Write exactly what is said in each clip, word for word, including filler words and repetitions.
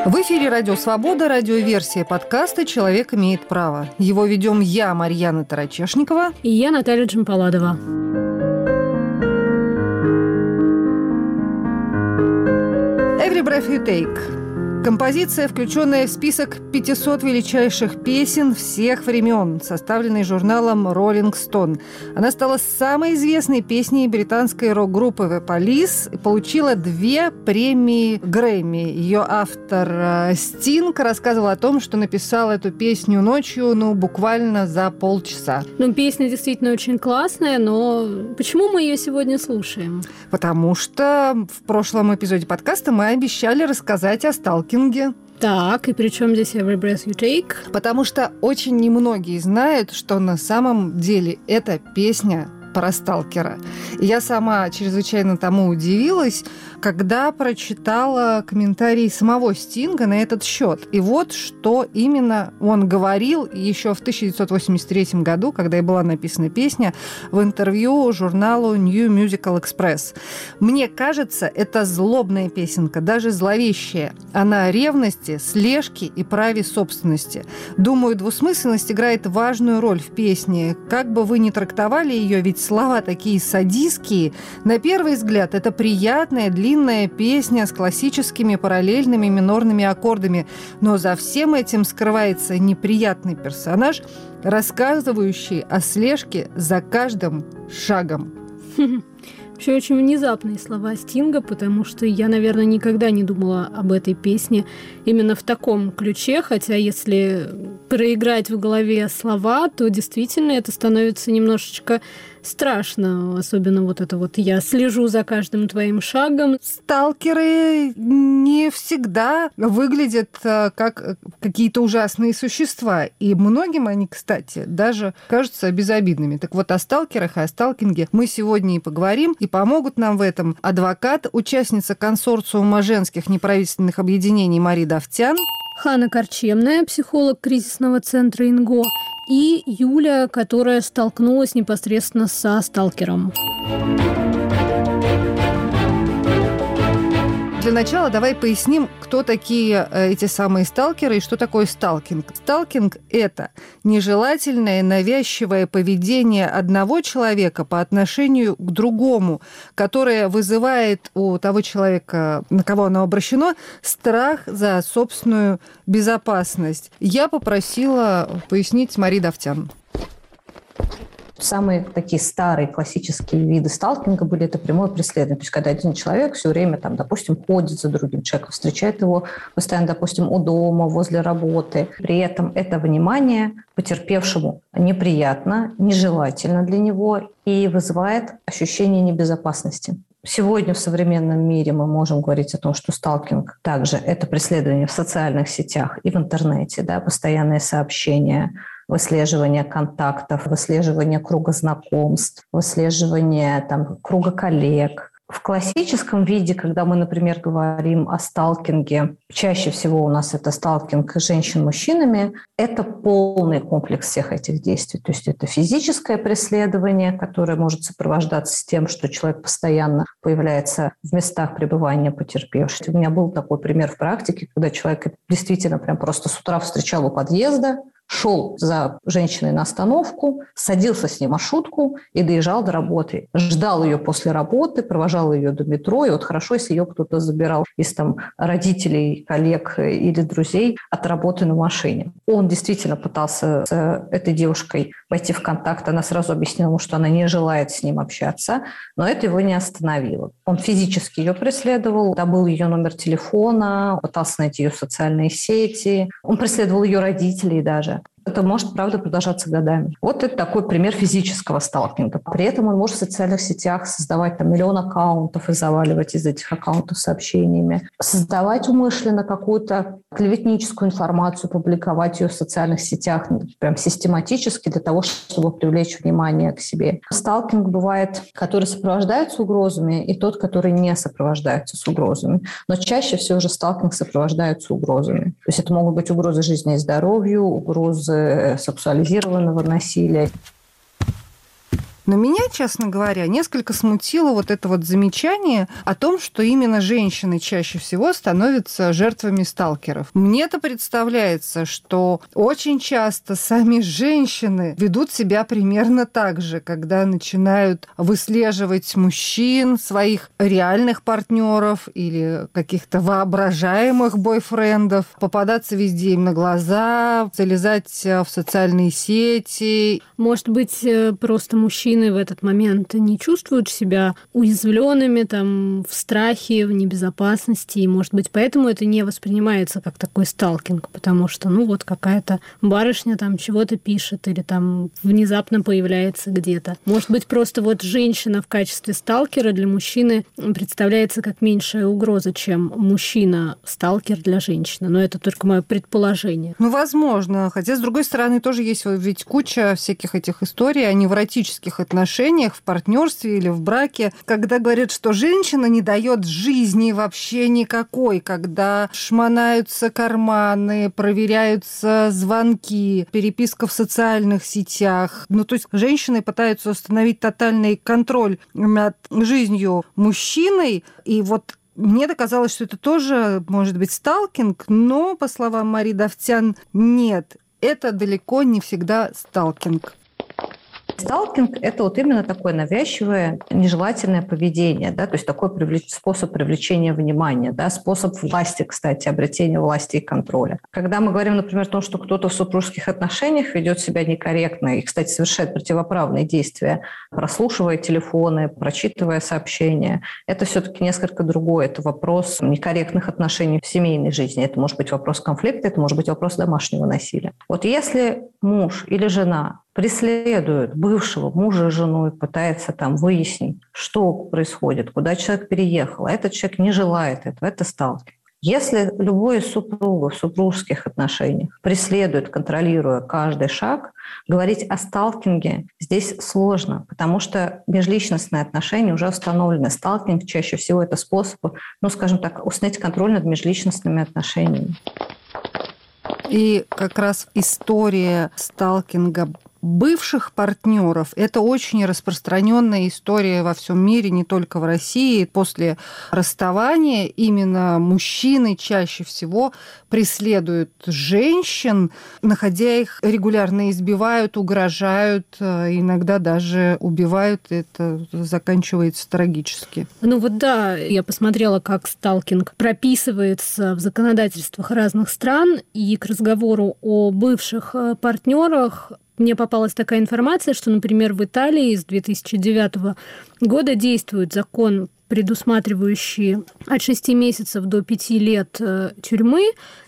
В эфире «Радио Свобода», радиоверсия подкаста «Человек имеет право». Его ведем я, Марьяна Тарачешникова. И я, Наталья Джампаладова. Every Breath You Take. Композиция, включенная в список пятисот величайших песен всех времен, составленный журналом Rolling Stone. Она стала самой известной песней британской рок-группы The Police и получила две премии Грэмми. Ее автор Стинг рассказывал о том, что написал эту песню ночью, ну, буквально за полчаса. Ну, песня действительно очень классная, но почему мы ее сегодня слушаем? Потому что в прошлом эпизоде подкаста мы обещали рассказать о сталкинге. Так, и при чем здесь Every Breath You Take? Потому что очень немногие знают, что на самом деле эта песня про сталкера. И я сама чрезвычайно тому удивилась, когда прочитала комментарии самого Стинга на этот счет. И вот что именно он говорил еще в тысяча девятьсот восемьдесят третьем году, когда и была написана песня, в интервью журналу New Musical Express. «Мне кажется, это злобная песенка, даже зловещая. Она о ревности, слежке и праве собственности. Думаю, двусмысленность играет важную роль в песне. Как бы вы ни трактовали ее, ведь слова такие садистские. На первый взгляд, это приятная, длинная песня с классическими параллельными минорными аккордами. Но за всем этим скрывается неприятный персонаж, рассказывающий о слежке за каждым шагом». Вообще очень внезапные слова Стинга, потому что я, наверное, никогда не думала об этой песне именно в таком ключе, хотя если проиграть в голове слова, то действительно это становится немножечко страшно, особенно вот это вот «я слежу за каждым твоим шагом». Сталкеры не всегда выглядят как какие-то ужасные существа, и многим они, кстати, даже кажутся безобидными. Так вот, о сталкерах и о сталкинге мы сегодня и поговорим, и помогут нам в этом адвокат, участница консорциума женских неправительственных объединений Мария Давтян, Ханна Корчемная, психолог кризисного центра «Инго», и Юля, которая столкнулась непосредственно со сталкером. Для начала давай поясним, кто такие эти самые сталкеры и что такое сталкинг. Сталкинг – это нежелательное, навязчивое поведение одного человека по отношению к другому, которое вызывает у того человека, на кого оно обращено, страх за собственную безопасность. Я попросила пояснить Марию Давтян. Самые такие старые классические виды сталкинга были это прямое преследование. То есть когда один человек все время, там, допустим, ходит за другим человеком, встречает его постоянно, допустим, у дома, возле работы. При этом это внимание потерпевшему неприятно, нежелательно для него и вызывает ощущение небезопасности. Сегодня в современном мире мы можем говорить о том, что сталкинг также это преследование в социальных сетях и в интернете, да, постоянные сообщения, выслеживание контактов, выслеживание круга знакомств, выслеживание там, круга коллег. В классическом виде, когда мы, например, говорим о сталкинге, чаще всего у нас это сталкинг женщин мужчинами, это полный комплекс всех этих действий. То есть это физическое преследование, которое может сопровождаться с тем, что человек постоянно появляется в местах пребывания потерпевших. У меня был такой пример в практике, когда человек действительно прям просто с утра встречал у подъезда, шел за женщиной на остановку, садился с ней в маршрутку и доезжал до работы. Ждал ее после работы, провожал ее до метро. И вот хорошо, если ее кто-то забирал из там, родителей, коллег или друзей от работы на машине. Он действительно пытался с этой девушкой войти в контакт. Она сразу объяснила ему, что она не желает с ним общаться, но это его не остановило. Он физически ее преследовал, добыл ее номер телефона, пытался найти ее в социальные сети. Он преследовал ее родителей даже. Это может, правда, продолжаться годами. Вот это такой пример физического сталкинга. При этом он может в социальных сетях создавать там, миллион аккаунтов и заваливать из этих аккаунтов сообщениями. Создавать умышленно какую-то клеветническую информацию, публиковать ее в социальных сетях прям систематически для того, чтобы привлечь внимание к себе. Сталкинг бывает, который сопровождается угрозами, и тот, который не сопровождается с угрозами. Но чаще всего же сталкинг сопровождается угрозами. То есть это могут быть угрозы жизни и здоровью, угрозы сексуализированного насилия. Но меня, честно говоря, несколько смутило вот это вот замечание о том, что именно женщины чаще всего становятся жертвами сталкеров. Мне-то представляется, что очень часто сами женщины ведут себя примерно так же, когда начинают выслеживать мужчин, своих реальных партнеров или каких-то воображаемых бойфрендов, попадаться везде им на глаза, залезать в социальные сети. Может быть, просто мужчины в этот момент не чувствуют себя уязвленными, там, в страхе, в небезопасности, и, может быть, поэтому это не воспринимается как такой сталкинг, потому что, ну, вот какая-то барышня там чего-то пишет или там внезапно появляется где-то. Может быть, просто вот женщина в качестве сталкера для мужчины представляется как меньшая угроза, чем мужчина-сталкер для женщины. Но это только мое предположение. Ну, возможно. Хотя, с другой стороны, тоже есть ведь куча всяких этих историй о невротических отношениях в партнерстве или в браке, когда говорят, что женщина не дает жизни вообще никакой, когда шмонаются карманы, проверяются звонки, переписка в социальных сетях. Ну, то есть женщины пытаются установить тотальный контроль над жизнью мужчиной, и вот мне казалось, что это тоже может быть сталкинг, но, по словам Марии Давтян, нет, это далеко не всегда сталкинг. Сталкинг – это вот именно такое навязчивое, нежелательное поведение, да, то есть такой привлеч... способ привлечения внимания, да, способ власти, кстати, обретения власти и контроля. Когда мы говорим, например, о том, что кто-то в супружеских отношениях ведет себя некорректно и, кстати, совершает противоправные действия, прослушивая телефоны, прочитывая сообщения, это все-таки несколько другое. Это вопрос некорректных отношений в семейной жизни. Это может быть вопрос конфликта, это может быть вопрос домашнего насилия. Вот если муж или жена преследует бывшего мужа и жену и пытается там выяснить, что происходит, куда человек переехал, а этот человек не желает этого, это сталкинг. Если любой из супругов в супружеских отношениях преследует, контролируя каждый шаг, говорить о сталкинге здесь сложно, потому что межличностные отношения уже установлены. Сталкинг чаще всего это способ, ну, скажем так, установить контроль над межличностными отношениями. И как раз история сталкинга бывших партнеров – это очень распространенная история во всем мире, не только в России. После расставания именно мужчины чаще всего преследуют женщин, находя их, регулярно избивают, угрожают, иногда даже убивают. Это заканчивается трагически. Ну вот да, я посмотрела, как сталкинг прописывается в законодательствах разных стран, и к разговору о бывших партнерах мне попалась такая информация, что, например, в Италии с две тысячи девятого года действует закон, предусматривающий от шести месяцев до пяти лет тюрьмы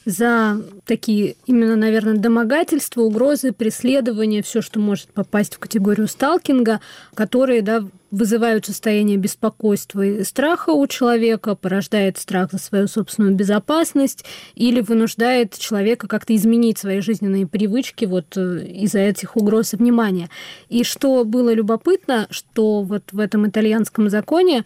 за такие именно, наверное, домогательства, угрозы, преследования, все, что может попасть в категорию сталкинга, которые, да, вызывают состояние беспокойства и страха у человека, порождает страх за свою собственную безопасность или вынуждает человека как-то изменить свои жизненные привычки вот из-за этих угроз и внимания. И что было любопытно, что вот в этом итальянском законе,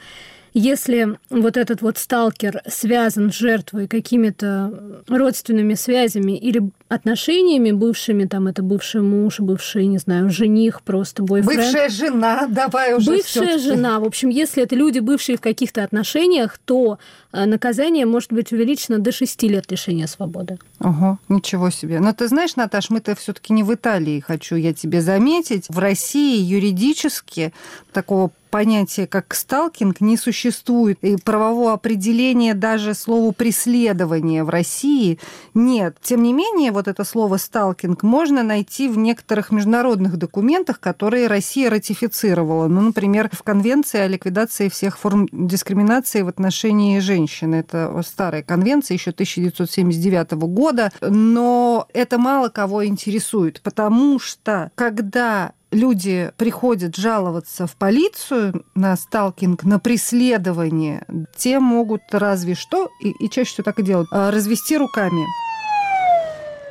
если вот этот вот сталкер связан с жертвой какими-то родственными связями или отношениями бывшими, там это бывший муж, бывший, не знаю, жених, просто бойфренд. Бывшая жена, давай уже Бывшая всё-таки. жена. В общем, если это люди, бывшие в каких-то отношениях, то наказание может быть увеличено до шести лет лишения свободы. Ого, ничего себе. Но ты знаешь, Наташ, мы-то все-таки не в Италии, хочу я тебе заметить. В России юридически такого понятия, как сталкинг, не существует. И правового определения даже слову «преследование» в России нет. Тем не менее, вот это слово «сталкинг» можно найти в некоторых международных документах, которые Россия ратифицировала. Ну, например, в Конвенции о ликвидации всех форм дискриминации в отношении женщин. Это старая конвенция еще тысяча девятьсот семьдесят девятого года. Но это мало кого интересует, потому что когда люди приходят жаловаться в полицию на сталкинг, на преследование, те могут разве что, и, и чаще всего так и делают, развести руками.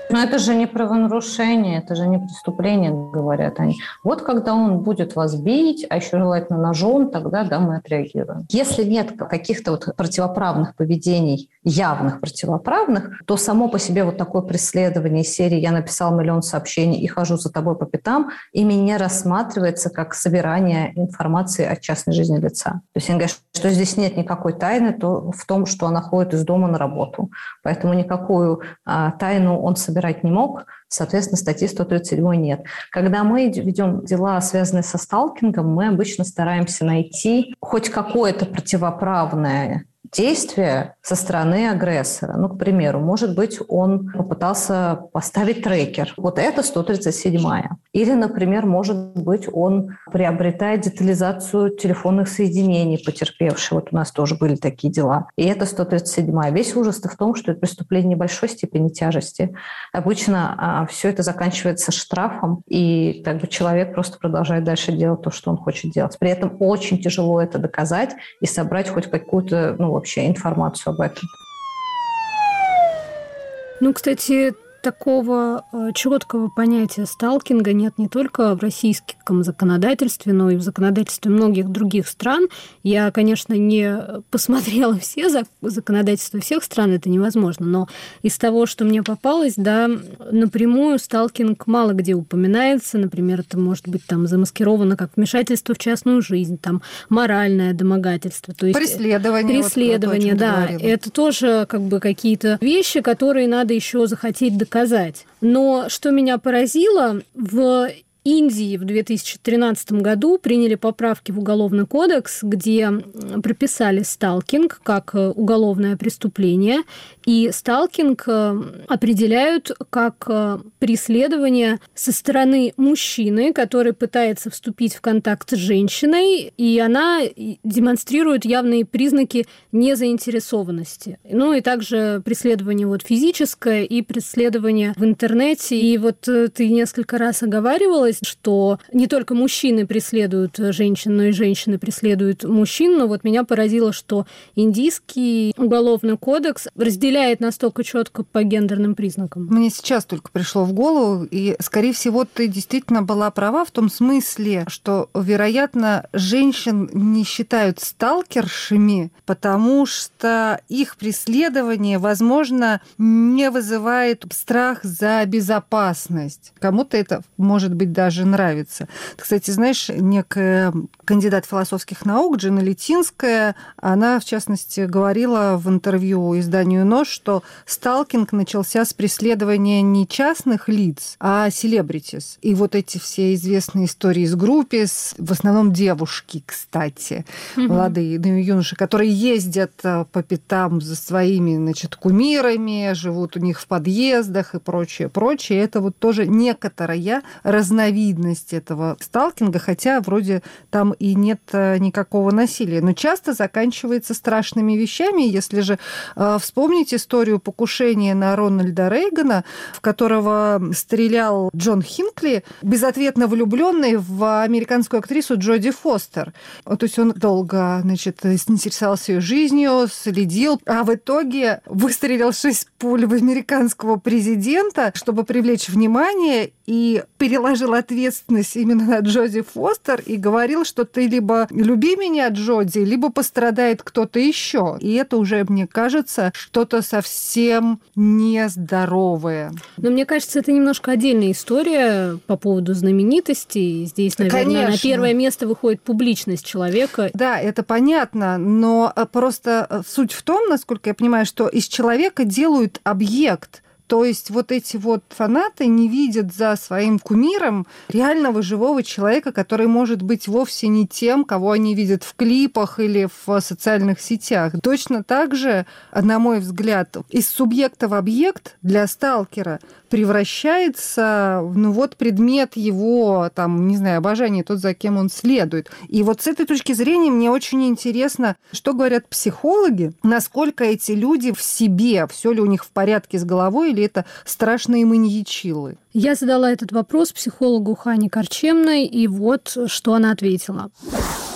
Но это же не правонарушение, это же не преступление, говорят они. Вот когда он будет вас бить, а еще желательно ножом, тогда, да, мы отреагируем. Если нет каких-то вот противоправных поведений, явных противоправных, то само по себе вот такое преследование серии «Я написал миллион сообщений и хожу за тобой по пятам» ими не рассматривается как собирание информации о частной жизни лица. То есть они говорят, что здесь нет никакой тайны то в том, что она ходит из дома на работу. Поэтому никакую а, тайну он собирать не мог, соответственно, статьи сто тридцать семь нет. Когда мы ведем дела, связанные со сталкингом, мы обычно стараемся найти хоть какое-то противоправное действие со стороны агрессора. Ну, к примеру, может быть, он попытался поставить трекер. Вот это сто тридцать седьмая. Или, например, может быть, он приобретает детализацию телефонных соединений потерпевшего. Вот у нас тоже были такие дела. И это сто тридцать седьмая. Весь ужас в том, что это преступление небольшой степени тяжести. Обычно а, все это заканчивается штрафом, и как бы человек просто продолжает дальше делать то, что он хочет делать. При этом очень тяжело это доказать и собрать хоть какую-то, ну, вообще информацию об этом. Ну, кстати, такого четкого понятия сталкинга нет не только в российском законодательстве, но и в законодательстве многих других стран. Я, конечно, не посмотрела все законодательства всех стран, это невозможно, но из того, что мне попалось, да, напрямую сталкинг мало где упоминается. Например, это может быть там замаскировано как вмешательство в частную жизнь, там моральное домогательство. То есть преследование. Преследование, вот, да. Это тоже как бы какие-то вещи, которые надо еще захотеть доказать. Доказать. Но что меня поразило, в Индии в две тысячи тринадцатом году приняли поправки в Уголовный кодекс, где прописали сталкинг как уголовное преступление, и сталкинг определяют как преследование со стороны мужчины, который пытается вступить в контакт с женщиной, и она демонстрирует явные признаки незаинтересованности. Ну и также преследование вот физическое и преследование в интернете. И вот ты несколько раз оговаривалась, что не только мужчины преследуют женщин, но и женщины преследуют мужчин. Но вот меня поразило, что индийский уголовный кодекс разделяет настолько четко по гендерным признакам. Мне сейчас только пришло в голову, и, скорее всего, ты действительно была права в том смысле, что, вероятно, женщин не считают сталкершами, потому что их преследование, возможно, не вызывает страх за безопасность. Кому-то это, может быть, даже нравится. Кстати, знаешь, некая кандидат философских наук Джина Литинская, она, в частности, говорила в интервью изданию «Нож», что сталкинг начался с преследования не частных лиц, а селебритис. И вот эти все известные истории из группы, в основном девушки, кстати, mm-hmm. молодые юноши, которые ездят по пятам за своими, значит, кумирами, живут у них в подъездах и прочее, прочее. Это вот тоже некоторая разновидность этого сталкинга, хотя вроде там и нет никакого насилия. Но часто заканчивается страшными вещами. Если же э, вспомнить историю покушения на Рональда Рейгана, в которого стрелял Джон Хинкли, безответно влюбленный в американскую актрису Джоди Фостер. То есть он долго, значит, интересовался ее жизнью, следил, а в итоге выстрелил шесть пуль в американского президента, чтобы привлечь внимание, и переложил ответственность именно на Джоди Фостер и говорил, что ты либо люби меня, Джоди, либо пострадает кто-то еще. И это уже, мне кажется, что-то совсем нездоровое. Но мне кажется, это немножко отдельная история по поводу знаменитостей. Здесь, наверное, Конечно. на первое место выходит публичность человека. Да, это понятно, но просто суть в том, насколько я понимаю, что из человека делают объект. То есть вот эти вот фанаты не видят за своим кумиром реального живого человека, который может быть вовсе не тем, кого они видят в клипах или в социальных сетях. Точно так же, на мой взгляд, из субъекта в объект для сталкера превращается, ну вот, предмет его, там, не знаю, обожания, тот, за кем он следует. И вот с этой точки зрения мне очень интересно, что говорят психологи, насколько эти люди в себе, все ли у них в порядке с головой, или это страшные маньячилы. Я задала этот вопрос психологу Хане Корчемной, и вот что она ответила.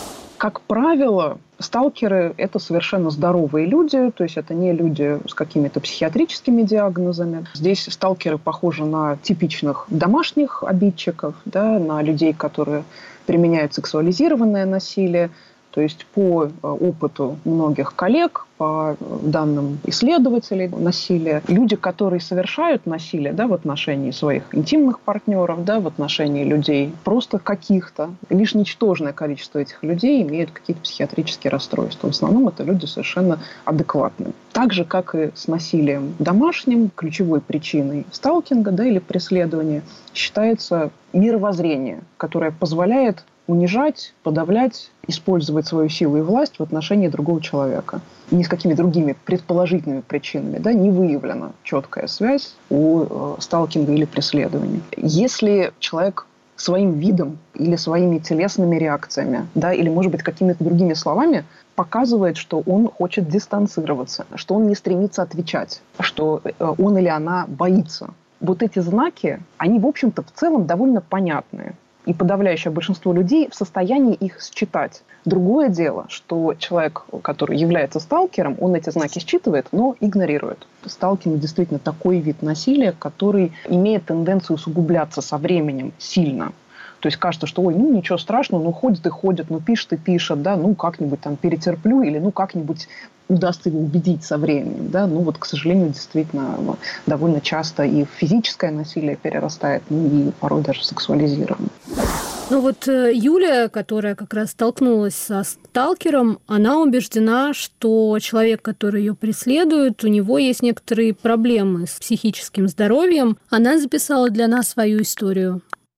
Как правило, сталкеры – это совершенно здоровые люди, то есть это не люди с какими-то психиатрическими диагнозами. Здесь сталкеры похожи на типичных домашних обидчиков, да, на людей, которые применяют сексуализированное насилие. То есть по опыту многих коллег, по данным исследователей насилия, люди, которые совершают насилие, да, в отношении своих интимных партнеров, да, в отношении людей просто каких-то, лишь ничтожное количество этих людей имеют какие-то психиатрические расстройства. В основном это люди совершенно адекватные. Так же, как и с насилием домашним, ключевой причиной сталкинга, да, или преследования считается мировоззрение, которое позволяет унижать, подавлять, использовать свою силу и власть в отношении другого человека. Ни с какими другими предположительными причинами, да, не выявлена четкая связь у э, сталкинга или преследования. Если человек своим видом или своими телесными реакциями, да, или, может быть, какими-то другими словами показывает, что он хочет дистанцироваться, что он не стремится отвечать, что э, он или она боится. Вот эти знаки, они, в общем-то, в целом довольно понятные. И подавляющее большинство людей в состоянии их считать. Другое дело, что человек, который является сталкером, он эти знаки считывает, но игнорирует. Сталкинг действительно такой вид насилия, который имеет тенденцию усугубляться со временем сильно. То есть кажется, что ой, ну ничего страшного, ну ходит и ходит, ну пишет и пишет, да, ну как-нибудь там перетерплю или ну как-нибудь удастся его убедить со временем, да, ну вот, к сожалению, действительно довольно часто и физическое насилие перерастает, ну и порой даже сексуализированное. Ну вот Юлия, которая как раз столкнулась со сталкером, она убеждена, что человек, который ее преследует, у него есть некоторые проблемы с психическим здоровьем. Она записала для нас свою историю.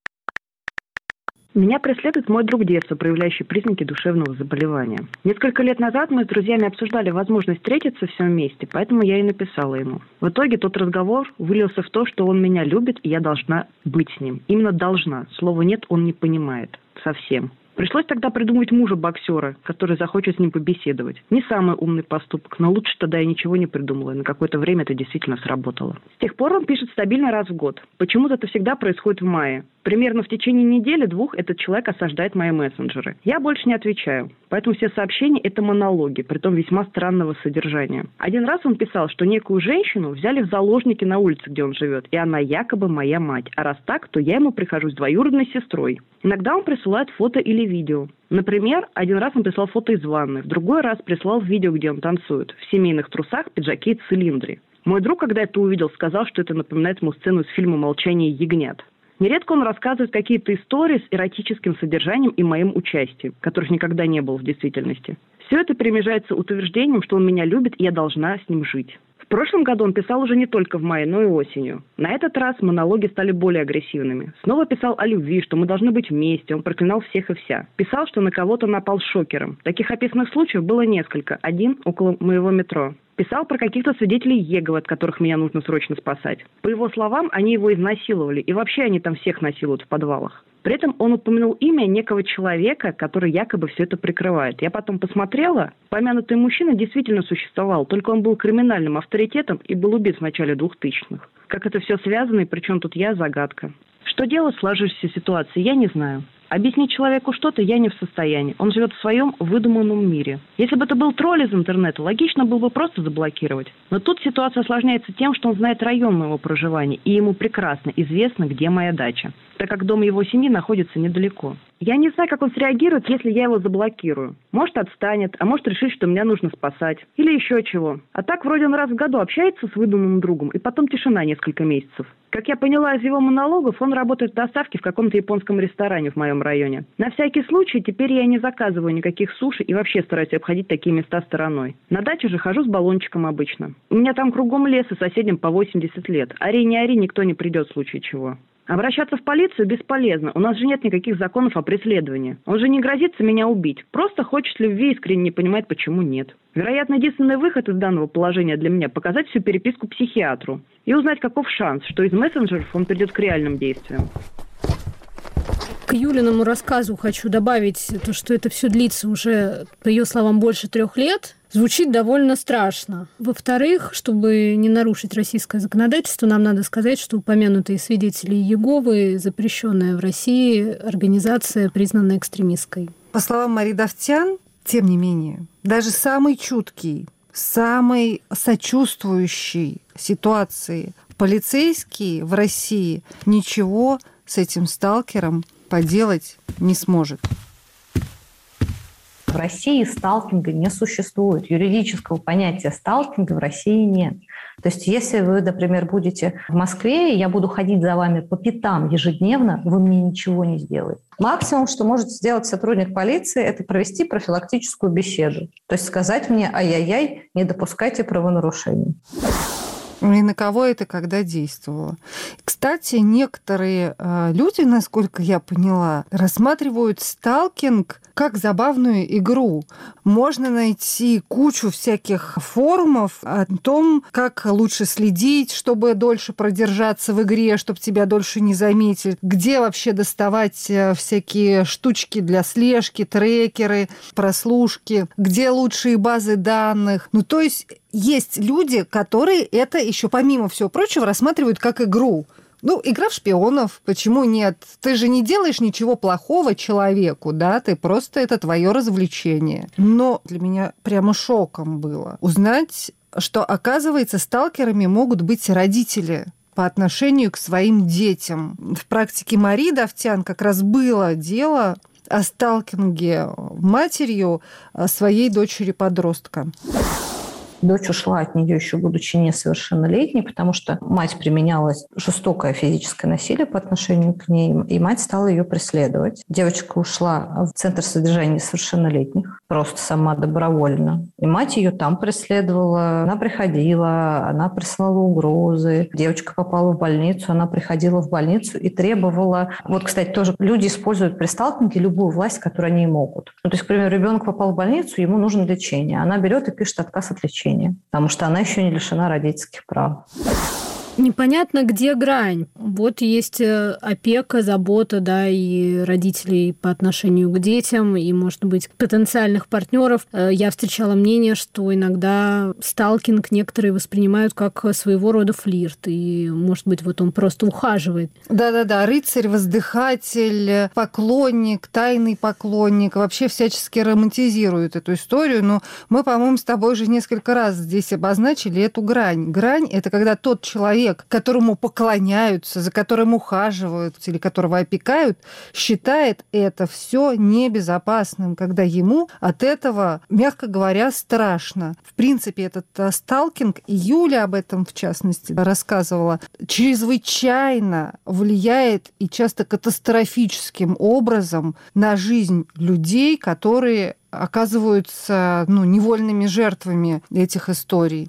Меня преследует мой друг детства, проявляющий признаки душевного заболевания. Несколько лет назад мы с друзьями обсуждали возможность встретиться всем вместе, поэтому я и написала ему. В итоге тот разговор вылился в то, что он меня любит, и я должна быть с ним. Именно должна. Слова «нет» он не понимает. Совсем. Пришлось тогда придумать мужа-боксера, который захочет с ним побеседовать. Не самый умный поступок, но лучше тогда я ничего не придумала, и на какое-то время это действительно сработало. С тех пор он пишет стабильно раз в год. Почему-то это всегда происходит в мае. Примерно в течение недели-двух этот человек осаждает мои мессенджеры. Я больше не отвечаю. Поэтому все сообщения – это монологи, притом весьма странного содержания. Один раз он писал, что некую женщину взяли в заложники на улице, где он живет, и она якобы моя мать. А раз так, то я ему прихожусь двоюродной сестрой. Иногда он присылает фото или видео. Например, один раз он прислал фото из ванны, в другой раз прислал видео, где он танцует, в семейных трусах, пиджаке и цилиндре. Мой друг, когда это увидел, сказал, что это напоминает ему сцену из фильма «Молчание ягнят». Нередко он рассказывает какие-то истории с эротическим содержанием и моим участием, которых никогда не было в действительности. Все это перемежается утверждением, что он меня любит, и я должна с ним жить. В прошлом году он писал уже не только в мае, но и осенью. На этот раз монологи стали более агрессивными. Снова писал о любви, что мы должны быть вместе, он проклинал всех и вся. Писал, что на кого-то напал шокером. Таких описанных случаев было несколько, один около моего метро. Писал про каких-то свидетелей Иеговы, от которых меня нужно срочно спасать. По его словам, они его изнасиловали, и вообще они там всех насилуют в подвалах. При этом он упомянул имя некого человека, который якобы все это прикрывает. Я потом посмотрела, помянутый мужчина действительно существовал, только он был криминальным авторитетом и был убит в начале двухтысячных. Как это все связано и при чем тут я – загадка. Что делать в сложившейся ситуации, я не знаю. Объяснить человеку что-то я не в состоянии. Он живет в своем выдуманном мире. Если бы это был тролль из интернета, логично было бы просто заблокировать. Но тут ситуация осложняется тем, что он знает район моего проживания, и ему прекрасно известно, где моя дача, так как дом его семьи находится недалеко. Я не знаю, как он среагирует, если я его заблокирую. Может, отстанет, а может, решит, что меня нужно спасать. Или еще чего. А так, вроде он раз в году общается с выдуманным другом, и потом тишина несколько месяцев. Как я поняла из его монологов, он работает в доставке в каком-то японском ресторане в моем районе. На всякий случай, теперь я не заказываю никаких суши и вообще стараюсь обходить такие места стороной. На даче же хожу с баллончиком обычно. У меня там кругом лес, и соседям по восемьдесят лет. Ори не ори, никто не придет в случае чего. Обращаться в полицию бесполезно. У нас же нет никаких законов о преследовании. Он же не грозится меня убить. Просто хочет любви и искренне не понимает, почему нет. Вероятно, единственный выход из данного положения для меня – показать всю переписку психиатру и узнать, каков шанс, что из мессенджеров он придет к реальным действиям. К Юлиному рассказу хочу добавить то, что это все длится уже, по ее словам, больше трех лет. Звучит довольно страшно. Во-вторых, чтобы не нарушить российское законодательство, нам надо сказать, что упомянутые свидетели Иеговы — запрещенная в России организация, признанная экстремистской. По словам Марии Давтян, тем не менее, даже самый чуткий, самый сочувствующий ситуации полицейский в России ничего с этим сталкером поделать не сможет. В России сталкинга не существует. Юридического понятия сталкинга в России нет. То есть если вы, например, будете в Москве, и я буду ходить за вами по пятам ежедневно, вы мне ничего не сделаете. Максимум, что может сделать сотрудник полиции, это провести профилактическую беседу. То есть сказать мне: ай-яй-яй, не допускайте правонарушений. И на кого это когда действовало? Кстати, некоторые э, люди, насколько я поняла, рассматривают сталкинг как забавную игру. Можно найти кучу всяких форумов о том, как лучше следить, чтобы дольше продержаться в игре, чтобы тебя дольше не заметили, где вообще доставать всякие штучки для слежки, трекеры, прослушки, где лучшие базы данных. Ну, то есть есть люди, которые это еще помимо всего прочего рассматривают как игру. Ну, игра в шпионов, почему нет? Ты же не делаешь ничего плохого человеку, да? Ты просто, это твое развлечение. Но для меня прямо шоком было узнать, что, оказывается, сталкерами могут быть родители по отношению к своим детям. В практике Марии Давтян как раз было дело о сталкинге матерью своей дочери-подростка. Дочь ушла от нее еще будучи несовершеннолетней, потому что мать применяла жестокое физическое насилие по отношению к ней, и мать стала ее преследовать. Девочка ушла в центр содержания несовершеннолетних, просто сама добровольно. И мать ее там преследовала, она приходила, она присылала угрозы. Девочка попала в больницу, она приходила в больницу и требовала... Вот, кстати, тоже люди используют при сталкинге любую власть, которую они могут. Ну, то есть, к примеру, ребенок попал в больницу, ему нужно лечение. Она берет и пишет отказ от лечения, потому что она еще не лишена родительских прав. Непонятно, где грань. Вот есть опека, забота, да, и родителей по отношению к детям, и, может быть, потенциальных партнеров. Я встречала мнение, что иногда сталкинг некоторые воспринимают как своего рода флирт, и, может быть, вот он просто ухаживает. Да-да-да, рыцарь, воздыхатель, поклонник, тайный поклонник, вообще всячески романтизируют эту историю, но мы, по-моему, с тобой уже несколько раз здесь обозначили эту грань. Грань — это когда тот человек, которому поклоняются, за которым ухаживают или которого опекают, считает это все небезопасным, когда ему от этого, мягко говоря, страшно. В принципе, этот сталкинг, и Юля об этом, в частности, рассказывала, чрезвычайно влияет и часто катастрофическим образом на жизнь людей, которые оказываются, ну, невольными жертвами этих историй.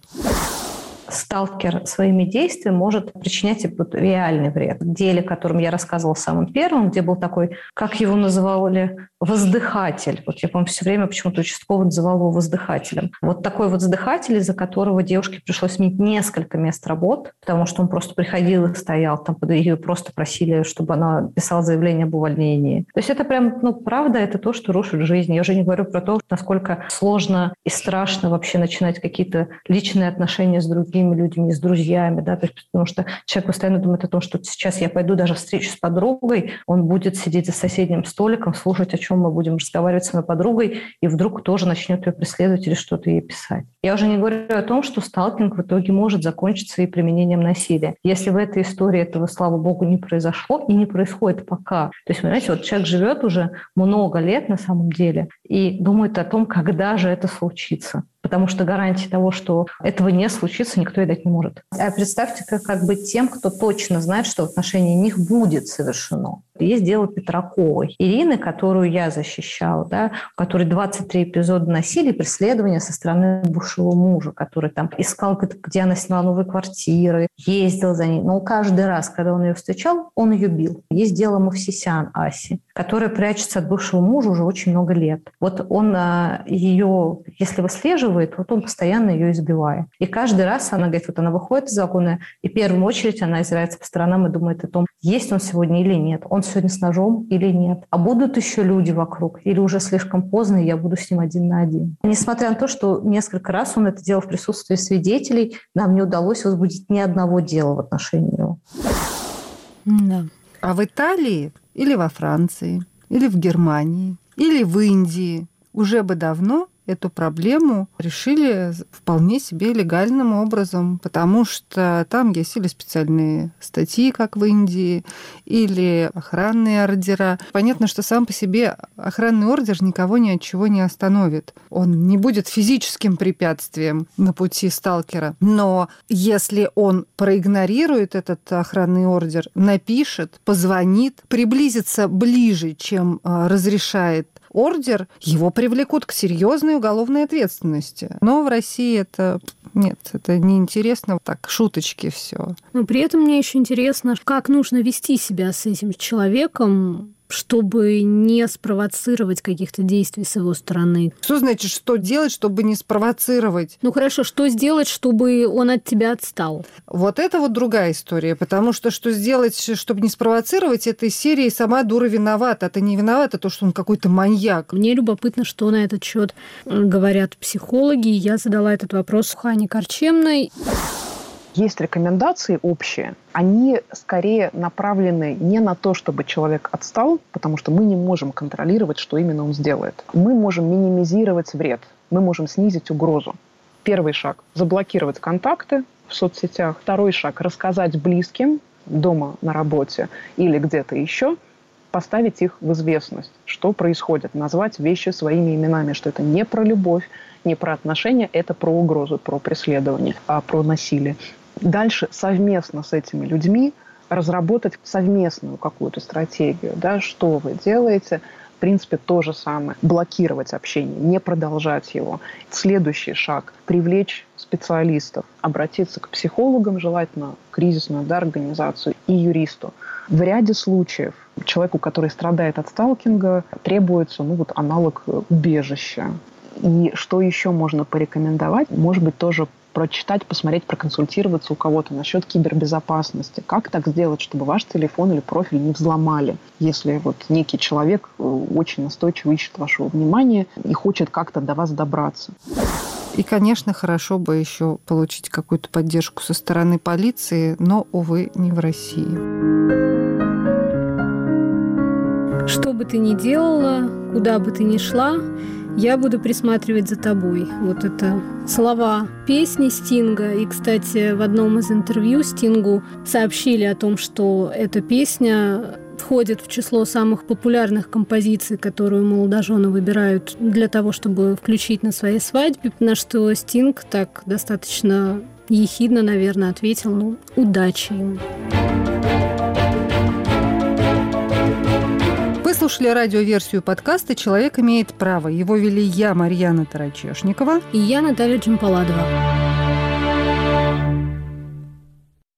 Сталкер своими действиями может причинять реальный вред. В деле, о котором я рассказывала самым первым, где был такой, как его называли, воздыхатель. Вот я, по-моему, все время почему-то участковый называл его воздыхателем. Вот такой воздыхатель, из-за которого девушке пришлось сменить несколько мест работ, потому что он просто приходил и стоял, там ее просто просили, чтобы она писала заявление об увольнении. То есть это прям, ну, правда, это то, что рушит жизнь. Я уже не говорю про то, насколько сложно и страшно вообще начинать какие-то личные отношения с другими людьми, с друзьями, да, то есть, потому что человек постоянно думает о том, что сейчас я пойду даже встречу с подругой, он будет сидеть за соседним столиком, слушать, о чем мы будем разговаривать с моей подругой, и вдруг тоже начнет ее преследовать или что-то ей писать. Я уже не говорю о том, что сталкинг в итоге может закончиться и применением насилия. Если в этой истории этого, слава богу, не произошло и не происходит пока. То есть, понимаете, вот человек живет уже много лет на самом деле и думает о том, когда же это случится. Потому что гарантии того, что этого не случится, никто и дать не может. А представьте, как, как быть тем, кто точно знает, что в отношении них будет совершено. Есть дело Петраковой, Ирины, которую я защищала, да, у которой двадцать три эпизода насилия и преследования со стороны бывшего мужа, который там искал, где она сняла новые квартиры, ездил за ней. Но каждый раз, когда он ее встречал, он ее бил. Есть дело Мовсисян Аси, которая прячется от бывшего мужа уже очень много лет. Вот он ее, если выслеживает, вот он постоянно ее избивает. И каждый раз она говорит, вот она выходит из вагона, и в первую очередь она озирается по сторонам и думает о том, есть он сегодня или нет. Он сегодня с ножом или нет? А будут еще люди вокруг? Или уже слишком поздно, и я буду с ним один на один? Несмотря на то, что несколько раз он это делал в присутствии свидетелей, нам не удалось возбудить ни одного дела в отношении него. Да. А в Италии или во Франции, или в Германии, или в Индии уже бы давно эту проблему решили вполне себе легальным образом, потому что там есть или специальные статьи, как в Индии, или охранные ордера. Понятно, что сам по себе охранный ордер никого ни от чего не остановит. Он не будет физическим препятствием на пути сталкера. Но если он проигнорирует этот охранный ордер, напишет, позвонит, приблизится ближе, чем разрешает ордер, его привлекут к серьезной уголовной ответственности. Но в России это... Нет, это неинтересно. Так, шуточки все. Но при этом мне еще интересно, как нужно вести себя с этим человеком, чтобы не спровоцировать каких-то действий с его стороны. Что значит, что делать, чтобы не спровоцировать? Ну хорошо, что сделать, чтобы он от тебя отстал? Вот это вот другая история, потому что что сделать, чтобы не спровоцировать, этой серии «Сама дура виновата». А ты не виновата, то, что он какой-то маньяк. Мне любопытно, что на этот счет говорят психологи. Я задала этот вопрос Хане Корчемной. Есть рекомендации общие. Они скорее направлены не на то, чтобы человек отстал, потому что мы не можем контролировать, что именно он сделает. Мы можем минимизировать вред, мы можем снизить угрозу. Первый шаг – заблокировать контакты в соцсетях. Второй шаг – рассказать близким дома, на работе или где-то еще, поставить их в известность, что происходит, назвать вещи своими именами, что это не про любовь, не про отношения, это про угрозу, про преследование, а про насилие. Дальше совместно с этими людьми разработать совместную какую-то стратегию, да, что вы делаете. В принципе, то же самое. Блокировать общение, не продолжать его. Следующий шаг – привлечь специалистов, обратиться к психологам, желательно кризисную, да, организацию, и юристу. В ряде случаев человеку, который страдает от сталкинга, требуется ну, вот, аналог убежища. И что еще можно порекомендовать? Может быть, тоже прочитать, посмотреть, проконсультироваться у кого-то насчет кибербезопасности. Как так сделать, чтобы ваш телефон или профиль не взломали, если вот некий человек очень настойчиво ищет вашего внимания и хочет как-то до вас добраться. И, конечно, хорошо бы еще получить какую-то поддержку со стороны полиции, но, увы, не в России. Что бы ты ни делала, куда бы ты ни шла, я буду присматривать за тобой. Вот это слова песни Стинга. И, кстати, в одном из интервью Стингу сообщили о том, что эта песня входит в число самых популярных композиций, которую молодожены выбирают для того, чтобы включить на своей свадьбе. На что Стинг так достаточно ехидно, наверное, ответил: ну, удачи им. Вы слушали радиоверсию подкаста «Человек имеет право». Его вели я, Марьяна Тарачешникова. И я, Наталья Джампаладова.